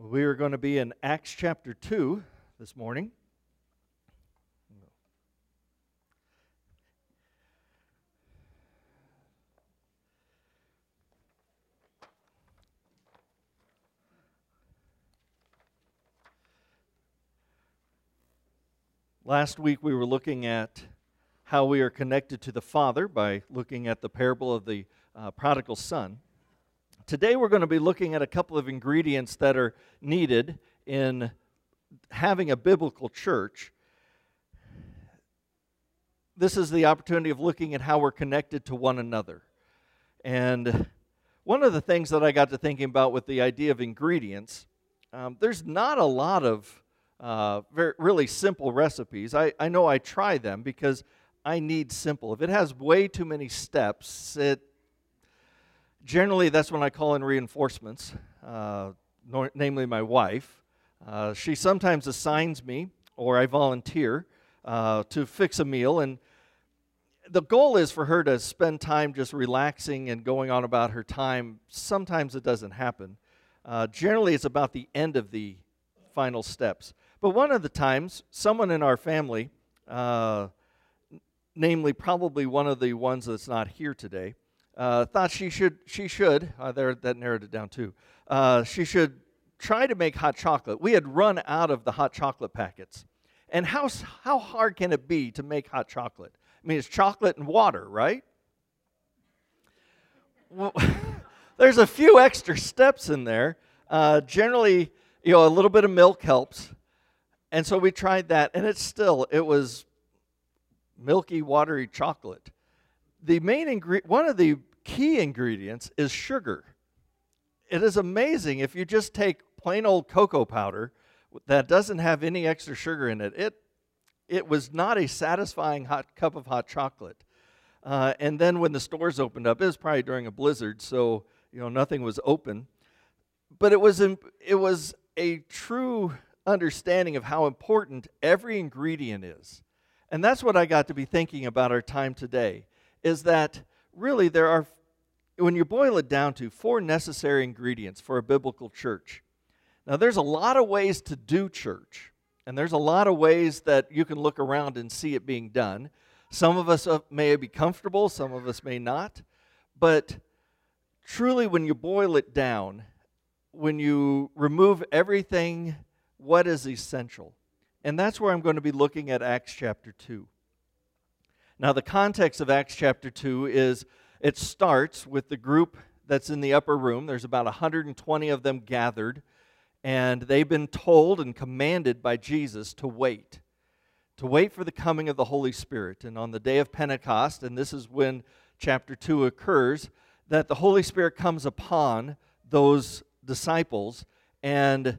We are going to be in Acts chapter 2 this morning. Last week we were looking at how we are connected to the Father by looking at the parable of the prodigal son. Today we're going to be looking at a couple of ingredients that are needed in having a biblical church. This is the opportunity of looking at how we're connected to one another. And one of the things that I got to thinking about with the idea of ingredients, there's not a lot of really simple recipes. I know I try them because I need simple. If it has way too many steps, generally that's when I call in reinforcements, namely my wife. She sometimes assigns me, or I volunteer, to fix a meal, and the goal is for her to spend time just relaxing and going on about her time. Sometimes it doesn't happen. Generally it's about the end of the final steps. But one of the times, someone in our family, namely probably one of the ones that's not here today, thought she should, that narrowed it down too, she should try to make hot chocolate. We had run out of the hot chocolate packets. And how hard can it be to make hot chocolate? I mean, it's chocolate and water, right? Well, there's a few extra steps in there. Generally, a little bit of milk helps. And so we tried that, and it was milky, watery chocolate. The one of the key ingredients is sugar. It is amazing if you just take plain old cocoa powder that doesn't have any extra sugar in it. It was not a satisfying hot cup of hot chocolate. And then when the stores opened up, it was probably during a blizzard, so nothing was open. But it was a true understanding of how important every ingredient is. And that's what I got to be thinking about our time today, is that really there are, when you boil it down to, 4 necessary ingredients for a biblical church. Now there's a lot of ways to do church, and there's a lot of ways that you can look around and see it being done. Some of us may be comfortable, some of us may not, but truly when you boil it down, when you remove everything, what is essential? And that's where I'm going to be looking at Acts chapter 2. Now, the context of Acts chapter 2 is it starts with the group that's in the upper room. There's about 120 of them gathered, and they've been told and commanded by Jesus to wait for the coming of the Holy Spirit. And on the day of Pentecost, and this is when chapter 2 occurs, that the Holy Spirit comes upon those disciples, and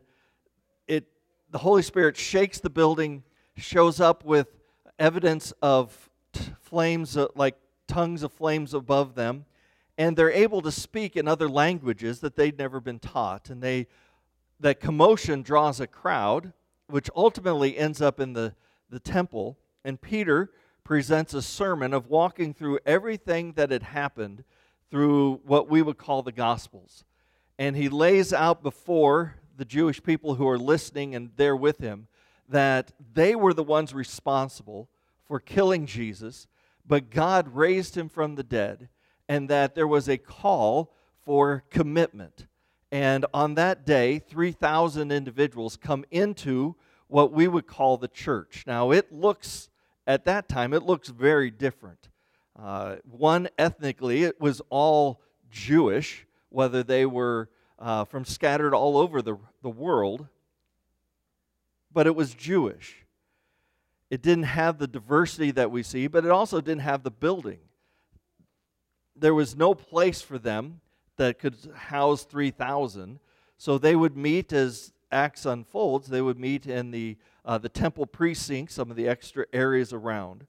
the Holy Spirit shakes the building, shows up with evidence of flames, like tongues of flames above them, and they're able to speak in other languages that they'd never been taught. And that commotion draws a crowd, which ultimately ends up in the temple. And Peter presents a sermon of walking through everything that had happened through what we would call the Gospels. And he lays out before the Jewish people who are listening and there with him that they were the ones responsible for killing Jesus, but God raised him from the dead, and that there was a call for commitment. And on that day, 3,000 individuals come into what we would call the church. Now, at that time, it looks very different. One, ethnically, it was all Jewish, whether they were from scattered all over the world, but it was Jewish. It didn't have the diversity that we see, but it also didn't have the building. There was no place for them that could house 3,000, so they would meet, as Acts unfolds, they would meet in the temple precincts, some of the extra areas around.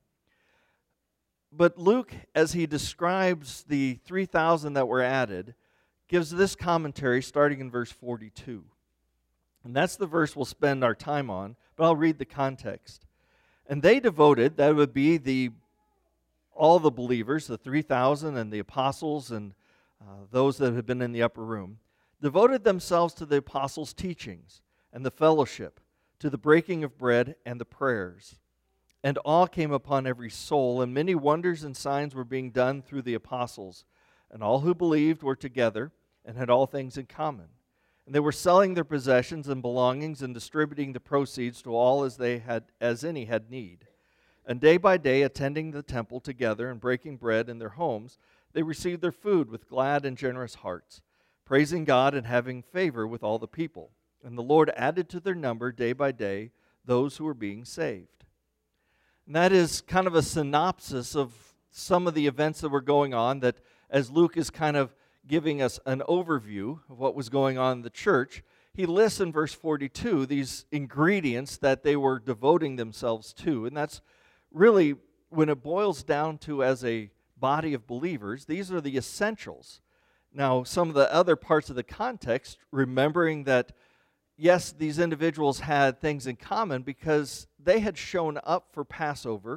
But Luke, as he describes the 3,000 that were added, gives this commentary starting in verse 42. And that's the verse we'll spend our time on, but I'll read the context. And they devoted, that would be all the believers, the 3,000 and the apostles and those that had been in the upper room, devoted themselves to the apostles' teachings and the fellowship, to the breaking of bread and the prayers. And awe came upon every soul, and many wonders and signs were being done through the apostles. And all who believed were together and had all things in common. And they were selling their possessions and belongings and distributing the proceeds to all as any had need. And day by day, attending the temple together and breaking bread in their homes, they received their food with glad and generous hearts, praising God and having favor with all the people. And the Lord added to their number day by day those who were being saved. And that is kind of a synopsis of some of the events that were going on, that as Luke is kind of giving us an overview of what was going on in the church, he lists in verse 42 these ingredients that they were devoting themselves to. And that's really, when it boils down to, as a body of believers, these are the essentials. Now, some of the other parts of the context, remembering that, yes, these individuals had things in common because they had shown up for Passover.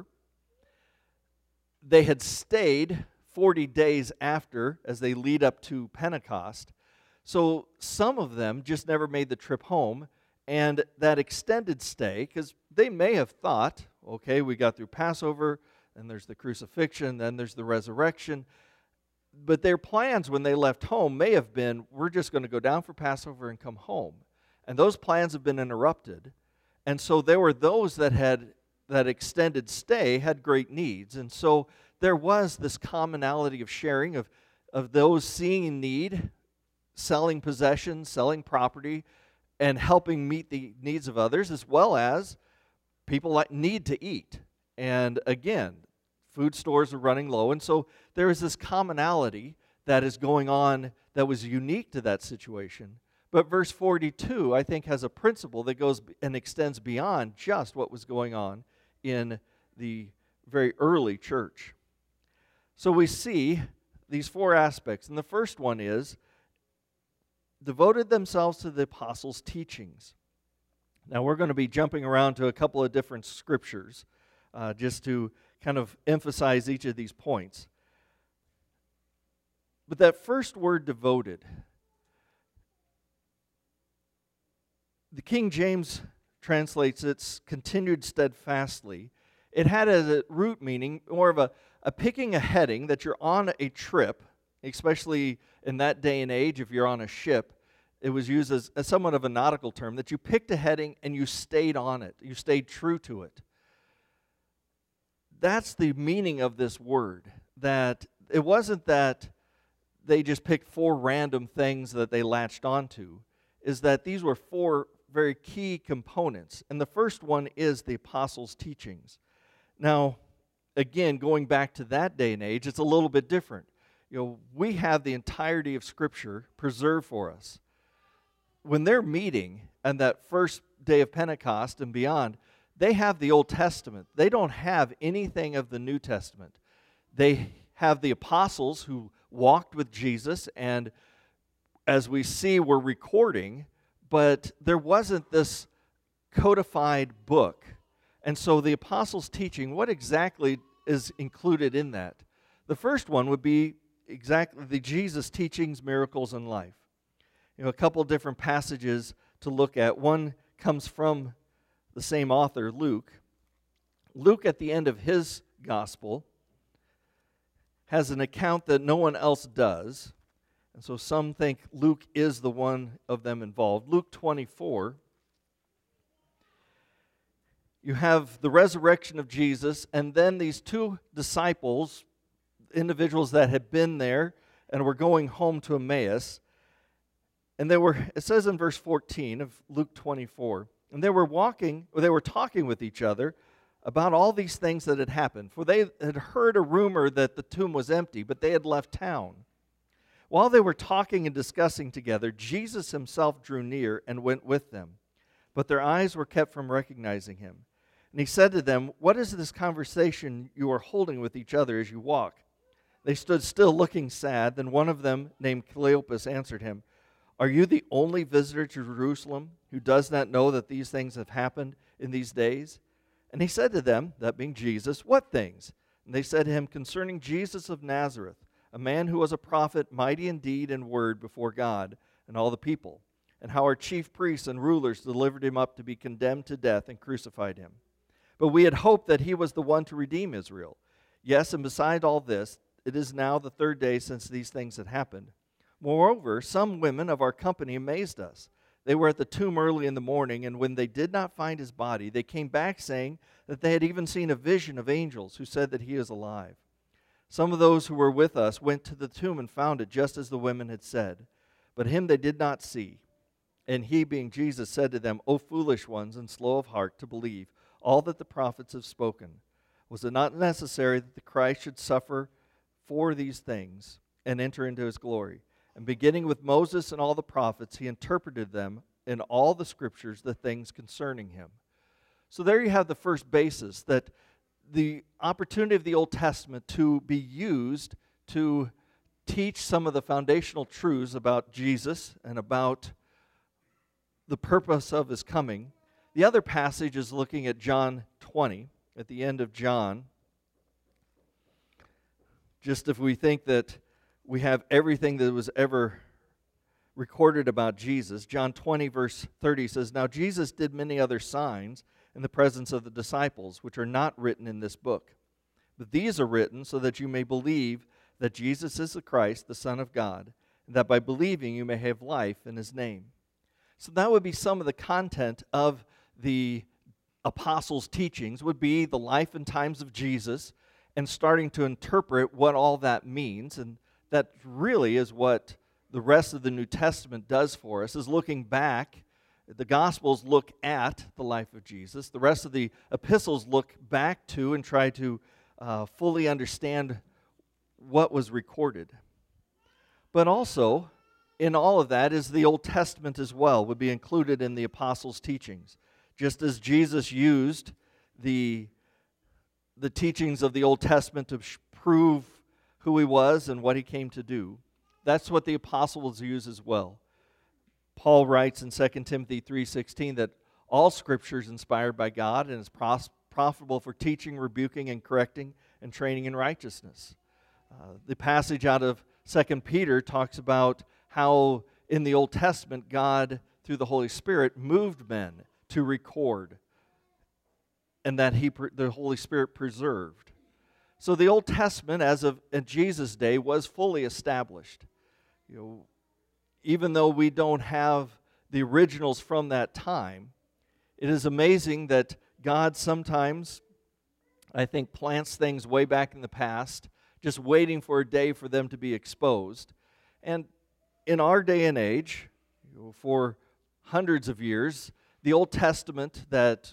They had stayed 40 days after, as they lead up to Pentecost. So some of them just never made the trip home, and that extended stay, because they may have thought, okay, we got through Passover, and there's the crucifixion, then there's the resurrection. But their plans when they left home may have been, we're just going to go down for Passover and come home. And those plans have been interrupted. And so there were those that had that extended stay had great needs. And so there was this commonality of sharing, of those seeing need, selling possessions, selling property, and helping meet the needs of others, as well as people that need to eat. And again, food stores are running low. And so there is this commonality that is going on that was unique to that situation. But verse 42, I think, has a principle that goes and extends beyond just what was going on in the very early church. So we see these four aspects. And the first one is, devoted themselves to the apostles' teachings. Now we're going to be jumping around to a couple of different scriptures just to kind of emphasize each of these points. But that first word, devoted, the King James translates it's continued steadfastly. It had as a root meaning more of a picking a heading, that you're on a trip, especially in that day and age. If you're on a ship, it was used as somewhat of a nautical term, that you picked a heading and you stayed on it. You stayed true to it. That's the meaning of this word, that it wasn't that they just picked four random things that they latched onto, is that these were four very key components. And the first one is the apostles' teachings. Now, again, going back to that day and age, it's a little bit different. We have the entirety of Scripture preserved for us. When they're meeting on that first day of Pentecost and beyond, they have the Old Testament. They don't have anything of the New Testament. They have the apostles who walked with Jesus, and as we see, were recording, but there wasn't this codified book. And so the apostles' teaching, what exactly is included in that? The first one would be exactly the Jesus teachings, miracles, and life. A couple different passages to look at. One comes from the same author, Luke. Luke, at the end of his gospel, has an account that no one else does. And so some think Luke is the one of them involved. Luke 24, you have the resurrection of Jesus, and then these two disciples, individuals that had been there and were going home to Emmaus. And it says in verse 14 of Luke 24, and they were talking with each other about all these things that had happened. For they had heard a rumor that the tomb was empty, but they had left town. While they were talking and discussing together, Jesus himself drew near and went with them. But their eyes were kept from recognizing him. And he said to them, "What is this conversation you are holding with each other as you walk?" They stood still, looking sad. Then one of them, named Cleopas, answered him, "Are you the only visitor to Jerusalem who does not know that these things have happened in these days?" And he said to them, that being Jesus, "What things?" And they said to him, "Concerning Jesus of Nazareth, a man who was a prophet, mighty in deed and word before God, and all the people, and how our chief priests and rulers delivered him up to be condemned to death and crucified him. But we had hoped that he was the one to redeem Israel. Yes, and beside all this, it is now the third day since these things had happened. Moreover, some women of our company amazed us. They were at the tomb early in the morning, and when they did not find his body, they came back saying that they had even seen a vision of angels who said that he is alive. Some of those who were with us went to the tomb and found it just as the women had said, but him they did not see. And he, being Jesus, said to them, O foolish ones and slow of heart to believe all that the prophets have spoken. Was it not necessary that the Christ should suffer for these things and enter into his glory? And beginning with Moses and all the prophets, he interpreted them in all the scriptures, the things concerning him. So there you have the first basis, that the opportunity of the Old Testament to be used to teach some of the foundational truths about Jesus and about the purpose of his coming. The other passage is looking at John 20, at the end of John. Just if we think that we have everything that was ever recorded about Jesus, John 20, verse 30 says, Now Jesus did many other signs in the presence of the disciples, which are not written in this book. But these are written so that you may believe that Jesus is the Christ, the Son of God, and that by believing you may have life in his name. So that would be some of the content of the apostles' teachings, would be the life and times of Jesus, and starting to interpret what all that means. And that really is what the rest of the New Testament does for us, is looking back. The Gospels look at the life of Jesus. The rest of the epistles look back to and try to fully understand what was recorded. But also, in all of that is the Old Testament as well, would be included in the apostles' teachings. Just as Jesus used the teachings of the Old Testament to prove who he was and what he came to do, that's what the apostles use as well. Paul writes in 2 Timothy 3:16 that all Scripture is inspired by God and is profitable for teaching, rebuking, and correcting, and training in righteousness. The passage out of 2 Peter talks about how in the Old Testament God, through the Holy Spirit, moved men to record, and that the Holy Spirit preserved. So the Old Testament, as of in Jesus' day, was fully established. Even though we don't have the originals from that time, it is amazing that God sometimes, I think, plants things way back in the past, just waiting for a day for them to be exposed. And in our day and age, for hundreds of years, the Old Testament that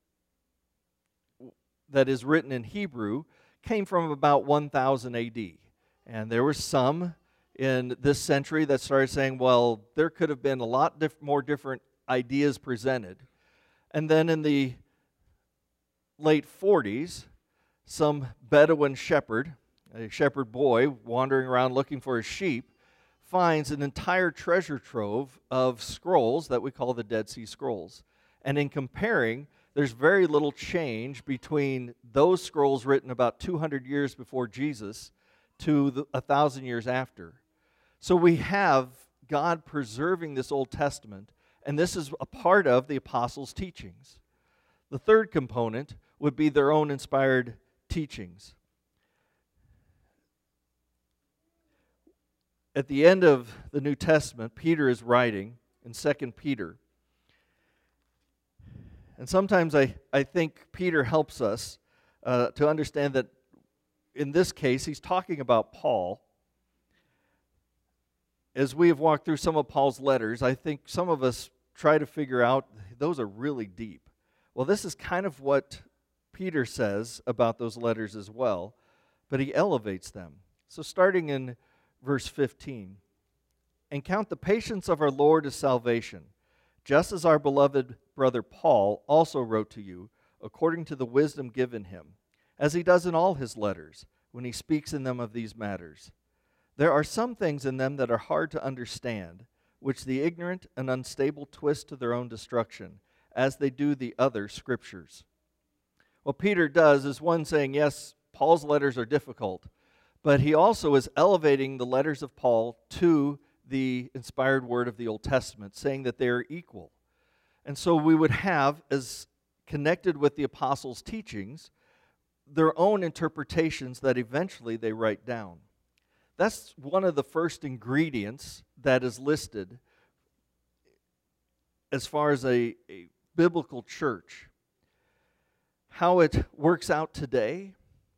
is written in Hebrew came from about 1000 A.D. And there were some in this century that started saying, well, there could have been a lot more different ideas presented. And then in the late 40s, some Bedouin shepherd, a shepherd boy wandering around looking for his sheep, finds an entire treasure trove of scrolls that we call the Dead Sea Scrolls. And in comparing, there's very little change between those scrolls written about 200 years before Jesus to 1,000 years after. So we have God preserving this Old Testament, and this is a part of the apostles' teachings. The third component would be their own inspired teachings. At the end of the New Testament, Peter is writing in 2 Peter. And sometimes I think Peter helps us to understand that in this case, he's talking about Paul. As we have walked through some of Paul's letters, I think some of us try to figure out, those are really deep. Well, this is kind of what Peter says about those letters as well, but he elevates them. So starting in verse 15, and count the patience of our Lord as salvation, just as our beloved brother Paul also wrote to you, according to the wisdom given him, as he does in all his letters, when he speaks in them of these matters. There are some things in them that are hard to understand, which the ignorant and unstable twist to their own destruction, as they do the other scriptures. What Peter does is one saying, yes, Paul's letters are difficult, but he also is elevating the letters of Paul to the inspired word of the Old Testament, saying that they are equal. And so we would have, as connected with the apostles' teachings, their own interpretations that eventually they write down. That's one of the first ingredients that is listed as far as a biblical church. How it works out today,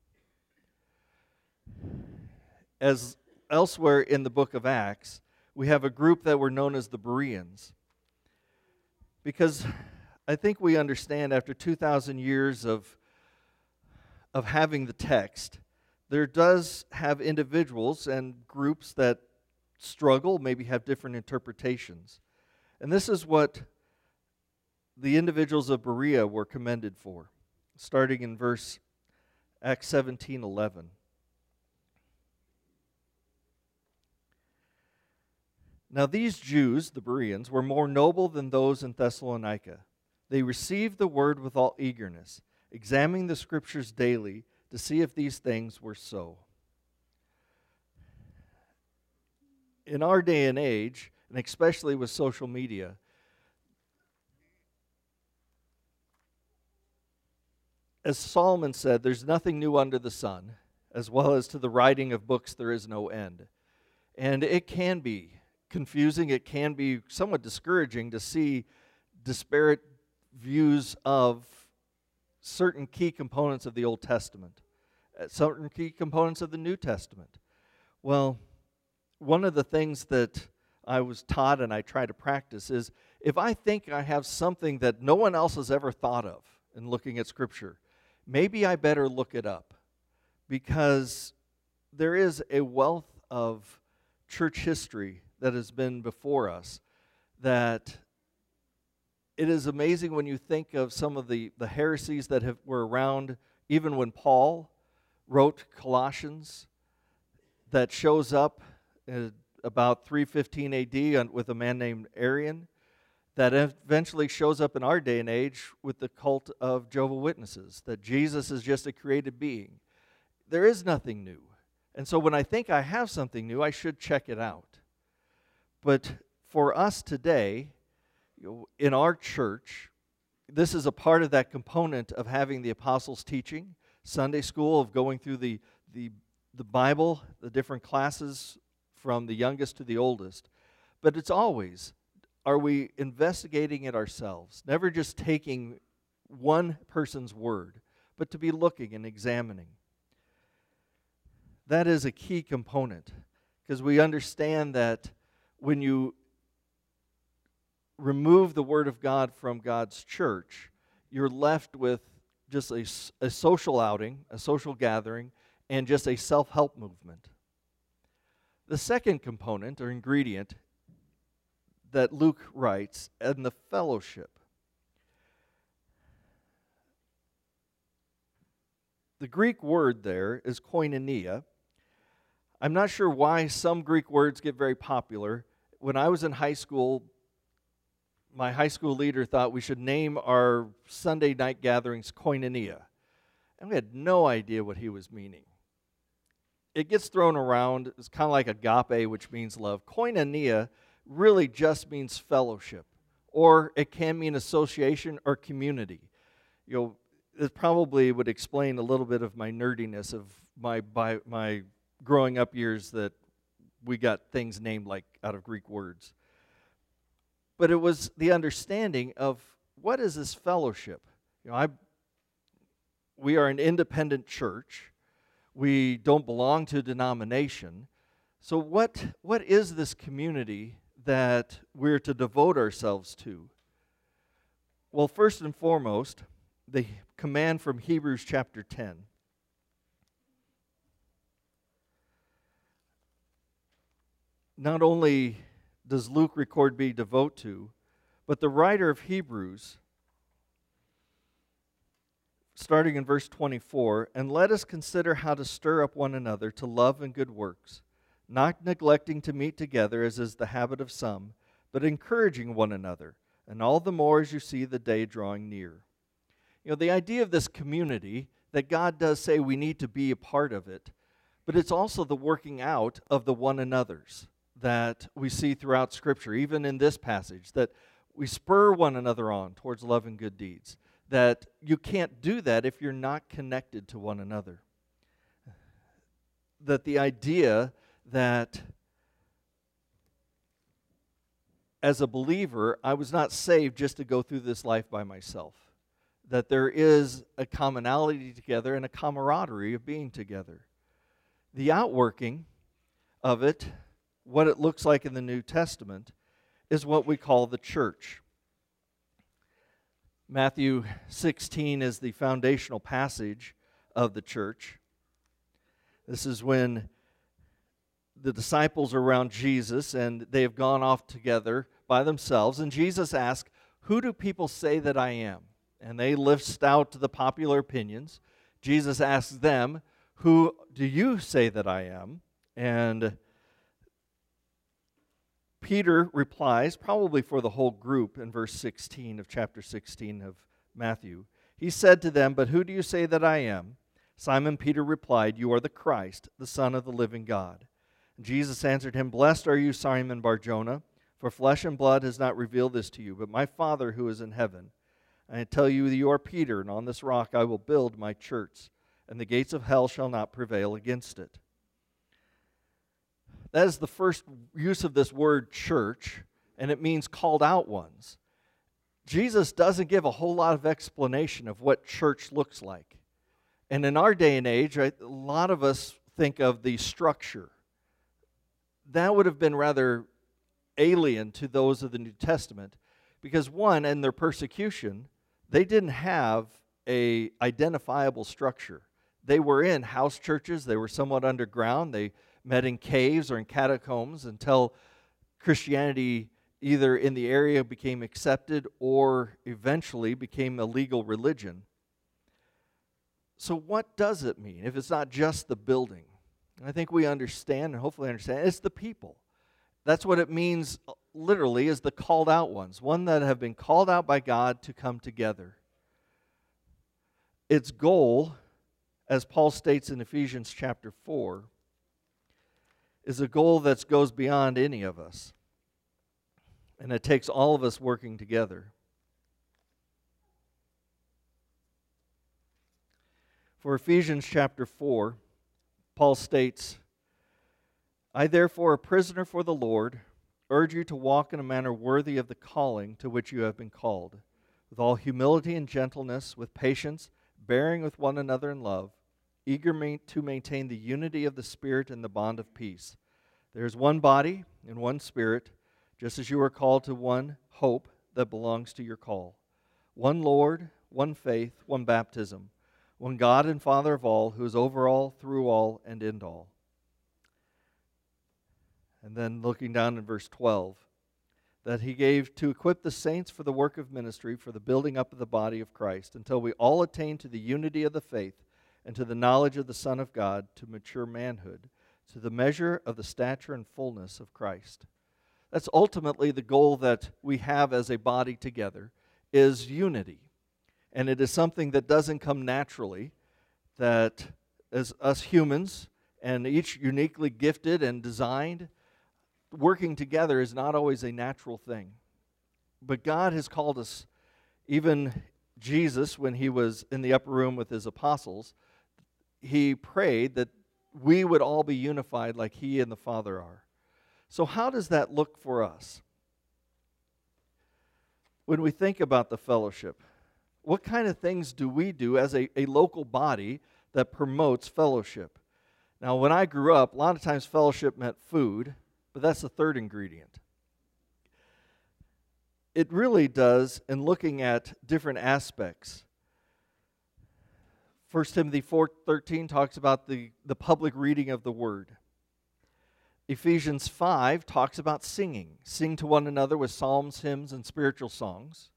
as elsewhere in the book of Acts, we have a group that were known as the Bereans. Because I think we understand after 2,000 years of having the text, there does have individuals and groups that struggle, maybe have different interpretations. And this is what the individuals of Berea were commended for, starting in verse Acts 17:11. Now these Jews, the Bereans, were more noble than those in Thessalonica. They received the word with all eagerness, examining the Scriptures daily to see if these things were so. In our day and age, and especially with social media, as Solomon said, there's nothing new under the sun, as well as to the writing of books there is no end. And it can be confusing, it can be somewhat discouraging to see disparate views of certain key components of the Old Testament, certain key components of the New Testament. Well, one of the things that I was taught and I try to practice is if I think I have something that no one else has ever thought of in looking at Scripture, maybe I better look it up, because there is a wealth of church history that has been before us that it is amazing when you think of some of the heresies that were around even when Paul wrote Colossians, that shows up about 315 AD with a man named Arian, that eventually shows up in our day and age with the cult of Jehovah's Witnesses, that Jesus is just a created being. There is nothing new. And so when I think I have something new, I should check it out. But for us today, in our church, this is a part of that component of having the apostles' teaching, Sunday school, of going through the Bible, the different classes from the youngest to the oldest. But it's always, are we investigating it ourselves? Never just taking one person's word, but to be looking and examining. That is a key component, because we understand that when you remove the Word of God from God's church, you're left with just a social outing, a social gathering, and just a self-help movement. The second component or ingredient that Luke writes, and the fellowship. The Greek word there is koinonia. I'm not sure why some Greek words get very popular. When I was in high school, my high school leader thought we should name our Sunday night gatherings koinonia. And we had no idea what he was meaning. It gets thrown around. It's kind of like agape, which means love. Koinonia really just means fellowship, or it can mean association or community. It probably would explain a little bit of my nerdiness of my growing up years, that we got things named like out of Greek words. But it was the understanding of what is this fellowship? We are an independent church. We don't belong to a denomination. So what is this community that we're to devote ourselves to? Well, first and foremost, the command from Hebrews chapter 10. Not only does Luke record be devote to, but the writer of Hebrews, starting in verse 24, and let us consider how to stir up one another to love and good works, not neglecting to meet together as is the habit of some, but encouraging one another, and all the more as you see the day drawing near. The idea of this community, that God does say we need to be a part of it, but it's also the working out of the one another's. that we see throughout Scripture, even in this passage, that we spur one another on towards love and good deeds. That you can't do that if you're not connected to one another. That the idea that as a believer, I was not saved just to go through this life by myself. That there is a commonality together and a camaraderie of being together. The outworking of it, what it looks like in the New Testament, is what we call the church. Matthew 16 is the foundational passage of the church. This is when the disciples are around Jesus and they have gone off together by themselves. And Jesus asks, "Who do people say that I am?" And they list out the popular opinions. Jesus asks them, "Who do you say that I am?" And Peter replies, probably for the whole group, in verse 16 of chapter 16 of Matthew. He said to them, "But who do you say that I am?" Simon Peter replied, "You are the Christ, the Son of the living God." And Jesus answered him, "Blessed are you, Simon Bar-Jonah, for flesh and blood has not revealed this to you, but my Father who is in heaven. And I tell you that you are Peter, and on this rock I will build my church, and the gates of hell shall not prevail against it." That is the first use of this word church, and it means called out ones. Jesus doesn't give a whole lot of explanation of what church looks like. And in our day and age, right, a lot of us think of the structure. That would have been rather alien to those of the New Testament, because one, in their persecution, they didn't have an identifiable structure. They were in house churches. They were somewhat underground. They met in caves or in catacombs until Christianity either in the area became accepted or eventually became a legal religion. So what does it mean if it's not just the building? I think we understand, and hopefully understand, it's the people. That's what it means literally, is the called out ones, one that have been called out by God to come together. Its goal, as Paul states in Ephesians chapter 4, is a goal that goes beyond any of us. And it takes all of us working together. For Ephesians chapter 4, Paul states, "I therefore, a prisoner for the Lord, urge you to walk in a manner worthy of the calling to which you have been called, with all humility and gentleness, with patience, bearing with one another in love, eager to maintain the unity of the Spirit in the bond of peace. There is one body and one Spirit, just as you are called to one hope that belongs to your call. One Lord, one faith, one baptism, one God and Father of all, who is over all, through all, and in all." And then looking down in verse 12, "That he gave to equip the saints for the work of ministry, for the building up of the body of Christ, until we all attain to the unity of the faith and to the knowledge of the Son of God, to mature manhood, to the measure of the stature and fullness of Christ." That's ultimately the goal that we have as a body together, is unity. And it is something that doesn't come naturally, that as us humans, and each uniquely gifted and designed, working together is not always a natural thing. But God has called us, even Jesus, when he was in the upper room with his apostles, he prayed that we would all be unified like he and the Father are. So how does that look for us? When we think about the fellowship, what kind of things do we do as a local body that promotes fellowship? Now, when I grew up, a lot of times fellowship meant food, but that's the third ingredient. It really does in looking at different aspects. 1 Timothy 4:13 talks about the public reading of the Word. Ephesians 5 talks about singing. Sing to one another with psalms, hymns, and spiritual songs.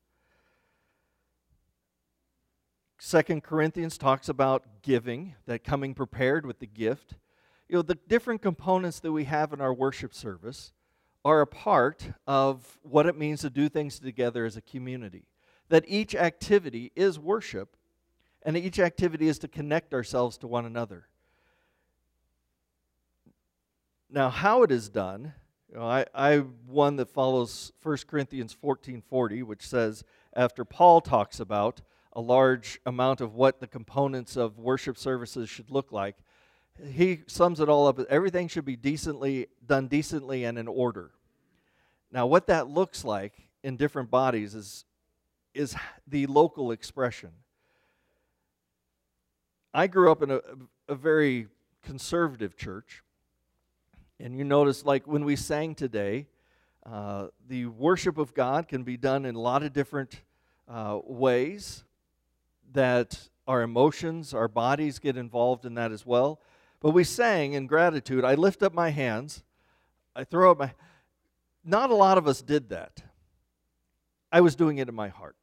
2 Corinthians talks about giving, that coming prepared with the gift. You know, the different components that we have in our worship service are a part of what it means to do things together as a community. That each activity is worship, and each activity is to connect ourselves to one another. Now, how it is done I'm one that follows 1 Corinthians 14:40, which says, after Paul talks about a large amount of what the components of worship services should look like, he sums it all up. Everything should be done decently and in order. Now, what that looks like in different bodies is the local expression. I grew up in a very conservative church, and you notice, like when we sang today, the worship of God can be done in a lot of different ways, that our emotions, our bodies get involved in that as well. But we sang in gratitude. I lift up my hands. I throw up my... Not a lot of us did that. I was doing it in my heart.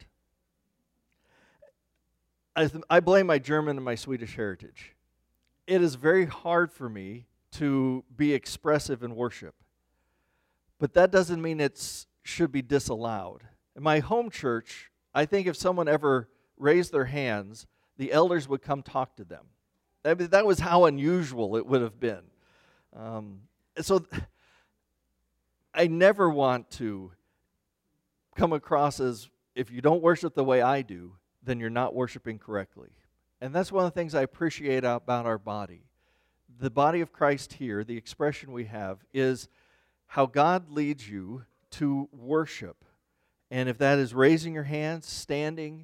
I blame my German and my Swedish heritage. It is very hard for me to be expressive in worship. But that doesn't mean it should be disallowed. In my home church, I think if someone ever raised their hands, the elders would come talk to them. That was how unusual it would have been. So I never want to come across as, if you don't worship the way I do, then you're not worshiping correctly. And that's one of the things I appreciate about our body. The body of Christ here, the expression we have, is how God leads you to worship. And if that is raising your hands, standing,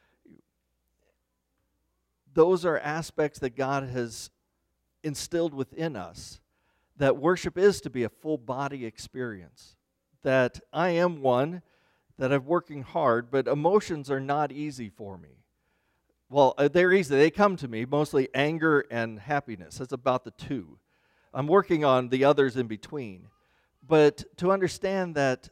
those are aspects that God has instilled within us, that worship is to be a full body experience. That I am one that I'm working hard, but emotions are not easy for me. Well, they're easy. They come to me, mostly anger and happiness. That's about the two. I'm working on the others in between. But to understand that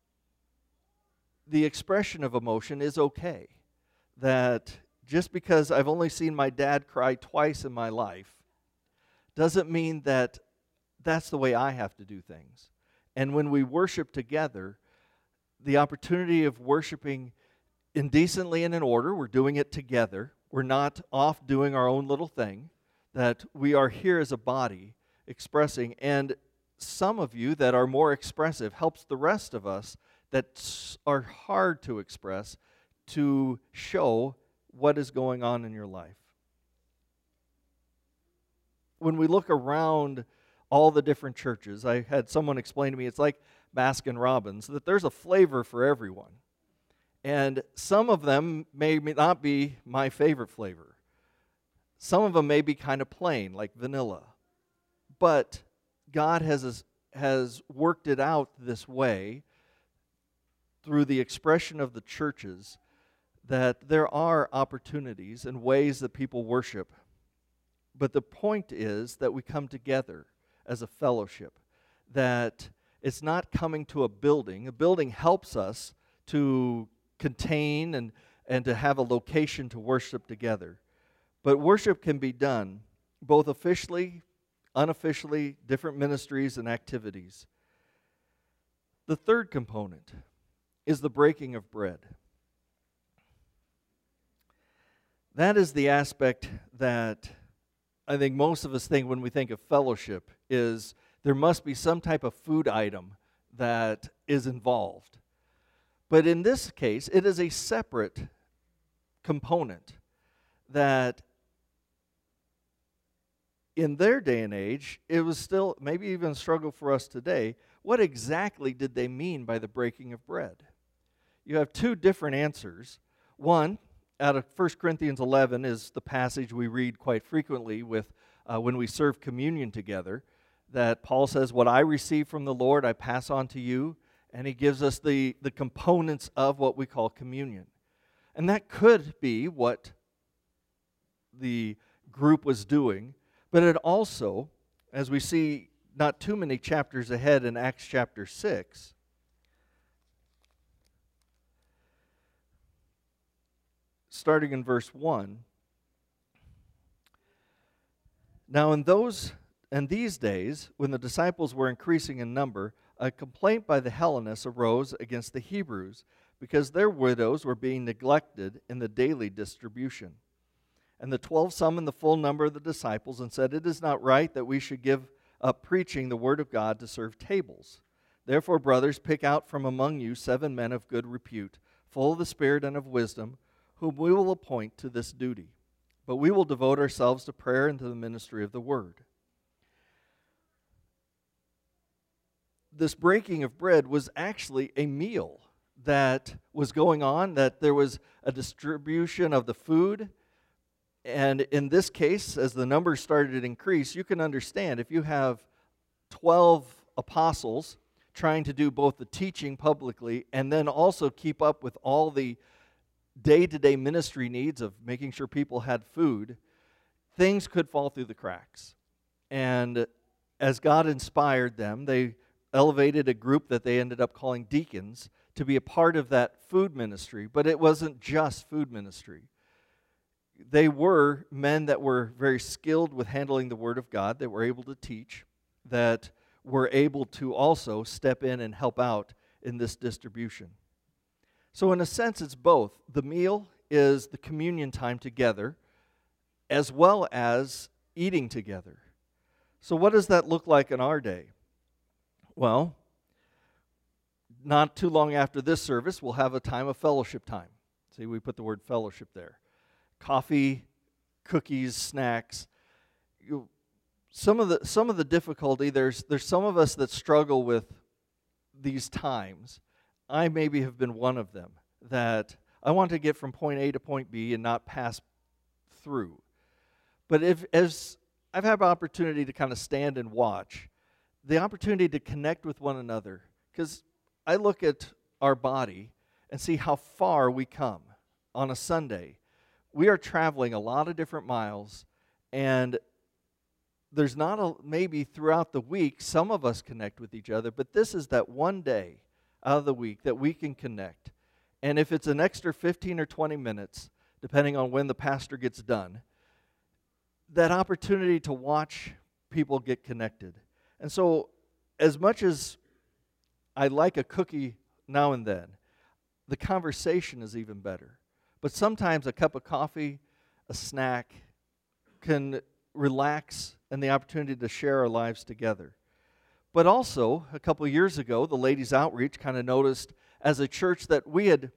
the expression of emotion is okay. That just because I've only seen my dad cry twice in my life doesn't mean that that's the way I have to do things. And when we worship together, the opportunity of worshiping indecently and in order, we're doing it together. We're not off doing our own little thing, that we are here as a body expressing. And some of you that are more expressive helps the rest of us that are hard to express to show what is going on in your life. When we look around all the different churches, I had someone explain to me, it's like Baskin Robbins, that there's a flavor for everyone. And some of them may not be my favorite flavor. Some of them may be kind of plain, like vanilla. But God has worked it out this way through the expression of the churches, that there are opportunities and ways that people worship. But the point is that we come together as a fellowship, that it's not coming to a building. A building helps us to contain and to have a location to worship together. But worship can be done both officially, unofficially, different ministries and activities. The third component is the breaking of bread. That is the aspect that I think most of us think when we think of fellowship, is there must be some type of food item that is involved. But in this case, it is a separate component that in their day and age, it was still maybe even a struggle for us today. What exactly did they mean by the breaking of bread? You have two different answers. One, out of 1 Corinthians 11 is the passage we read quite frequently with when we serve communion together, that Paul says, what I receive from the Lord, I pass on to you, and he gives us the components of what we call communion. And that could be what the group was doing, but it also, as we see not too many chapters ahead in Acts chapter 6, starting in verse 1, now in these days, when the disciples were increasing in number, a complaint by the Hellenists arose against the Hebrews, because their widows were being neglected in the daily distribution. And the 12 summoned the full number of the disciples and said, it is not right that we should give up preaching the word of God to serve tables. Therefore, brothers, pick out from among you 7 men of good repute, full of the Spirit and of wisdom, whom we will appoint to this duty. But we will devote ourselves to prayer and to the ministry of the word. This breaking of bread was actually a meal that was going on, that there was a distribution of the food. And in this case, as the numbers started to increase, you can understand if you have 12 apostles trying to do both the teaching publicly and then also keep up with all the day-to-day ministry needs of making sure people had food, things could fall through the cracks. And as God inspired them, they elevated a group that they ended up calling deacons to be a part of that food ministry. But it wasn't just food ministry. They were men that were very skilled with handling the Word of God, that were able to teach, that were able to also step in and help out in this distribution. So in a sense, it's both. The meal is the communion time together, as well as eating together. So what does that look like in our day? Well, not too long after this service, we'll have a time of fellowship time. See, we put the word fellowship there. Coffee, cookies, snacks. Some of the difficulty, there's some of us that struggle with these times. I maybe have been one of them, that I want to get from point A to point B and not pass through. But as I've had an opportunity to kind of stand and watch, the opportunity to connect with one another, because I look at our body and see how far we come on a Sunday. We are traveling a lot of different miles, and there's not maybe throughout the week some of us connect with each other, but this is that one day out of the week that we can connect. And if it's an extra 15 or 20 minutes, depending on when the pastor gets done, that opportunity to watch people get connected. And so as much as I like a cookie now and then, the conversation is even better. But sometimes a cup of coffee, a snack, can relax and the opportunity to share our lives together. But also, a couple of years ago, the Ladies Outreach kind of noticed as a church that we had,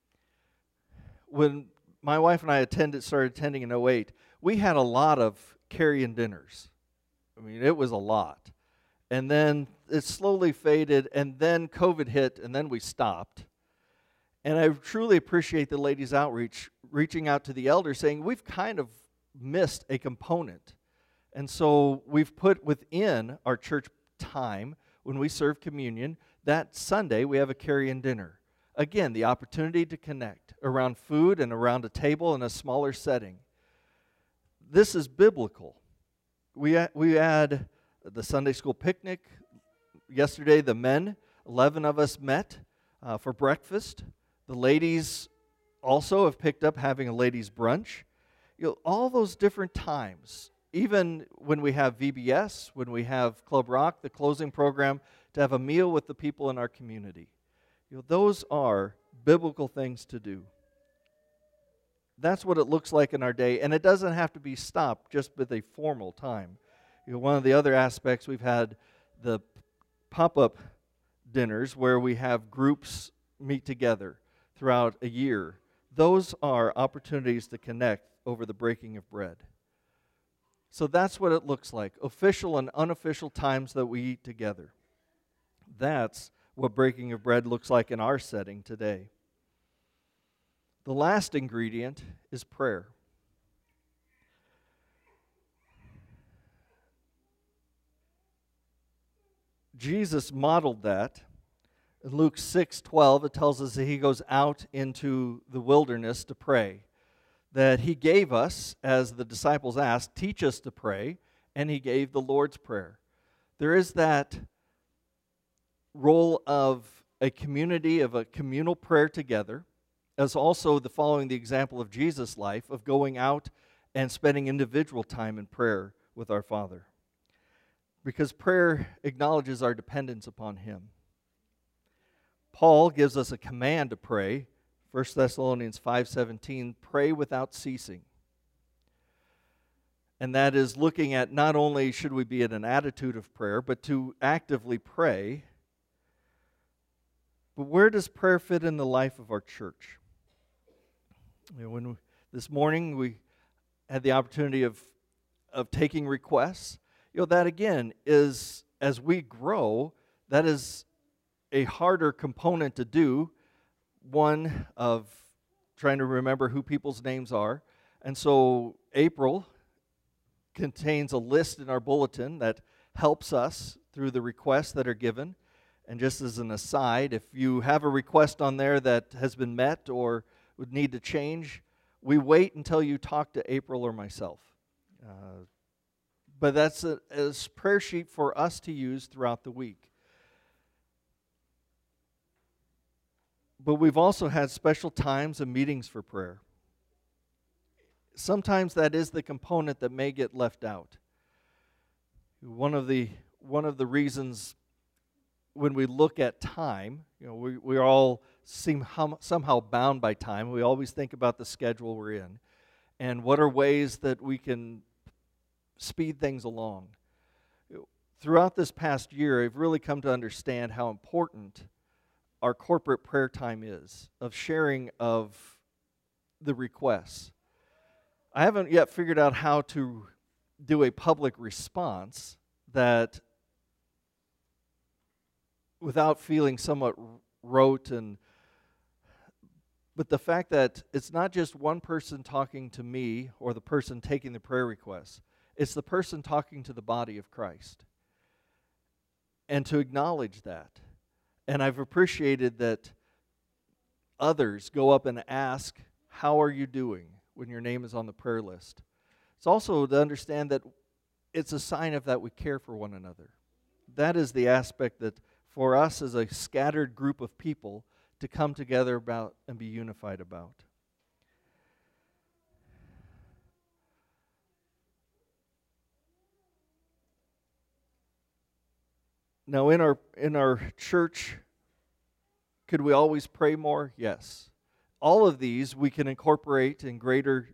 when my wife and I started attending in 2008, we had a lot of carry-in dinners. I mean, it was a lot. And then it slowly faded, and then COVID hit, and then we stopped. And I truly appreciate the Ladies Outreach reaching out to the elders saying, we've kind of missed a component. And so we've put within our church time, when we serve communion, that Sunday we have a carry-in dinner. Again, the opportunity to connect around food and around a table in a smaller setting. This is biblical. We had the Sunday school picnic. Yesterday, the men, 11 of us met for breakfast. The ladies also have picked up having a ladies' brunch. All those different times, even when we have VBS, when we have Club Rock, the closing program, to have a meal with the people in our community. Those are biblical things to do. That's what it looks like in our day, and it doesn't have to be stopped just with a formal time. One of the other aspects, we've had the pop-up dinners where we have groups meet together throughout a year. Those are opportunities to connect over the breaking of bread. So that's what it looks like, official and unofficial times that we eat together. That's what breaking of bread looks like in our setting today. The last ingredient is prayer. Jesus modeled that. In Luke 6:12, it tells us that he goes out into the wilderness to pray. That he gave us, as the disciples asked, teach us to pray, and he gave the Lord's Prayer. There is that role of a community, of a communal prayer together, as also following the example of Jesus' life of going out and spending individual time in prayer with our Father. Because prayer acknowledges our dependence upon him. Paul gives us a command to pray. 1 Thessalonians 5:17, pray without ceasing. And that is looking at not only should we be in an attitude of prayer, but to actively pray But where does prayer fit in the life of our church? This morning we had the opportunity of taking requests. That again is, as we grow, that is a harder component to do. One of trying to remember who people's names are. And so April contains a list in our bulletin that helps us through the requests that are given. And just as an aside, if you have a request on there that has been met or would need to change, we wait until you talk to April or myself. But that's a prayer sheet for us to use throughout the week. But we've also had special times and meetings for prayer. Sometimes that is the component that may get left out. One of the reasons when we look at time, we all seem somehow bound by time. We always think about the schedule we're in, and what are ways that we can speed things along. Throughout this past year, I've really come to understand how important our corporate prayer time is, of sharing of the requests. I haven't yet figured out how to do a public response that, without feeling somewhat rote, but the fact that it's not just one person talking to me or the person taking the prayer request, it's the person talking to the body of Christ. And to acknowledge that. And I've appreciated that others go up and ask, how are you doing, when your name is on the prayer list. It's also to understand that it's a sign of that we care for one another. That is the aspect that for us as a scattered group of people to come together about and be unified about. Now, in our church, could we always pray more? Yes. All of these we can incorporate in greater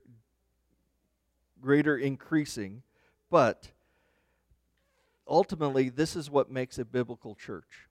increasing, but ultimately this is what makes a biblical church.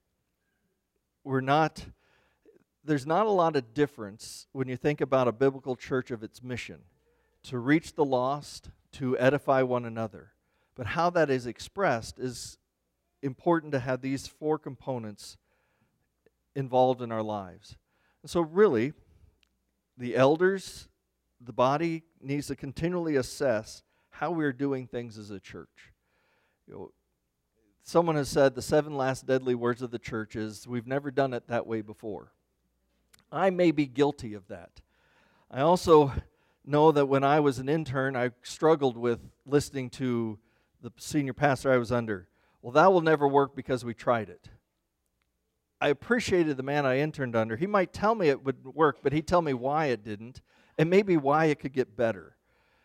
There's not a lot of difference when you think about a biblical church of its mission, to reach the lost, to edify one another. But how that is expressed is important to have these four components involved in our lives. And so really, the elders, the body needs to continually assess how we're doing things as a church. Someone has said the 7 last deadly words of the church is, we've never done it that way before. I may be guilty of that. I also know that when I was an intern, I struggled with listening to the senior pastor I was under. Well, that will never work because we tried it. I appreciated the man I interned under. He might tell me it would work, but he'd tell me why it didn't, and maybe why it could get better.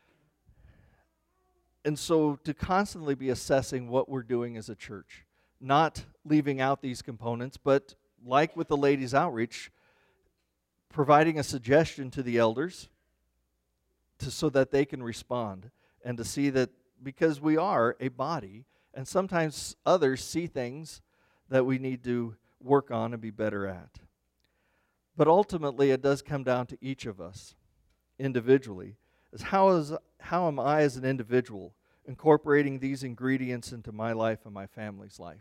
And so to constantly be assessing what we're doing as a church, not leaving out these components, but like with the ladies' outreach, providing a suggestion to the elders so that they can respond and to see that, because we are a body, and sometimes others see things that we need to work on and be better at. But ultimately, it does come down to each of us individually. How am I as an individual incorporating these ingredients into my life and my family's life?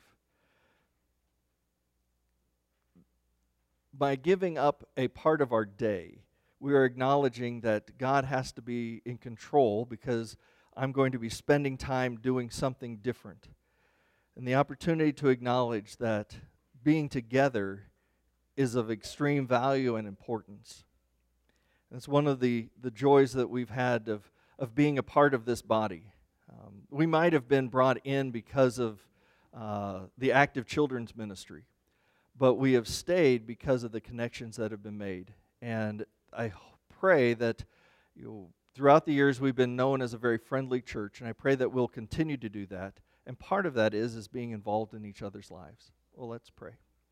By giving up a part of our day, we are acknowledging that God has to be in control, because I'm going to be spending time doing something different. And the opportunity to acknowledge that being together is of extreme value and importance. And it's one of the joys that we've had of being a part of this body. We might have been brought in because of the active children's ministry, but we have stayed because of the connections that have been made. And I pray that throughout the years we've been known as a very friendly church, and I pray that we'll continue to do that. And part of that is being involved in each other's lives. Well, let's pray.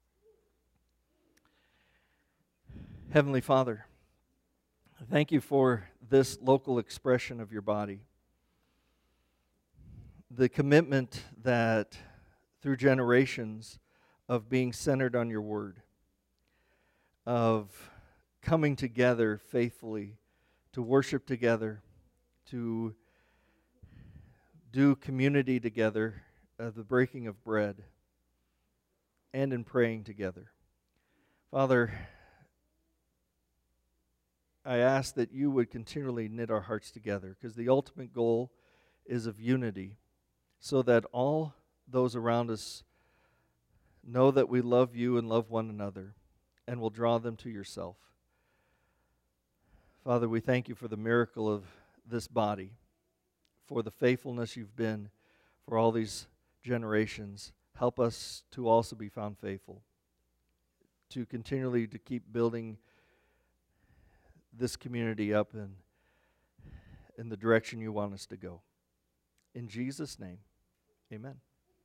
Heavenly Father, thank you for this local expression of your body. The commitment that through generations of being centered on your word. of coming together faithfully to worship together, to do community together, the breaking of bread, and in praying together. Father, I ask that you would continually knit our hearts together, because the ultimate goal is of unity, so that all those around us know that we love you and love one another, and will draw them to yourself. Father, we thank you for the miracle of this body, for the faithfulness you've been for all these generations. Help us to also be found faithful, to continually to keep building this community up in the direction you want us to go. In Jesus' name, amen.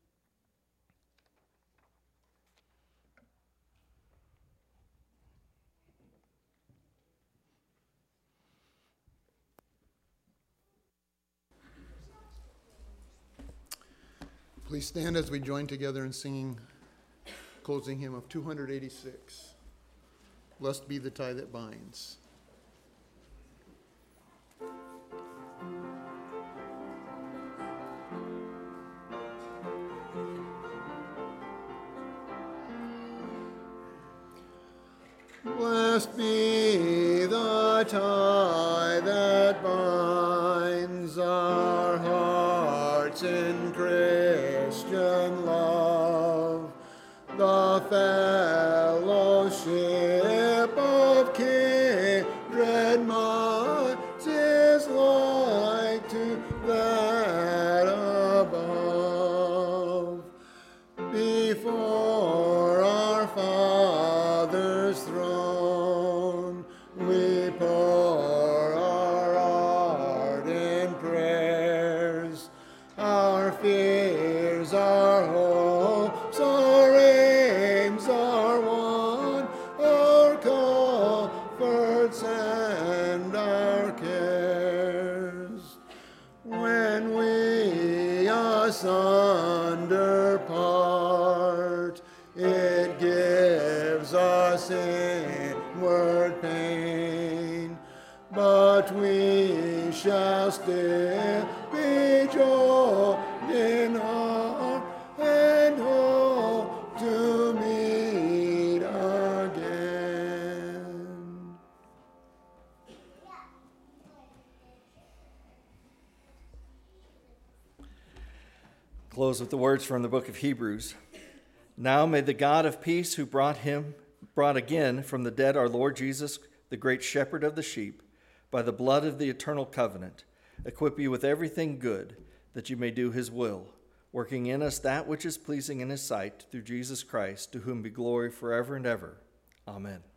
Please stand as we join together in singing closing hymn of 286. Blessed be the tie that binds. Blessed be the tie that binds our hearts in Christian love, the fellowship of kindred minds is like to that above. Before our Father's throne, we pour our ardent prayers, our fears, our hopes, our aims, our one, our comforts and our cares. When we asunder part, it gives us inward pain, but we shall still be joined in heart and hope to meet again. Close with the words from the book of Hebrews. Now may the God of peace, who brought again from the dead our Lord Jesus, the great shepherd of the sheep, by the blood of the eternal covenant, equip you with everything good, that you may do his will, working in us that which is pleasing in his sight, through Jesus Christ, to whom be glory forever and ever. Amen.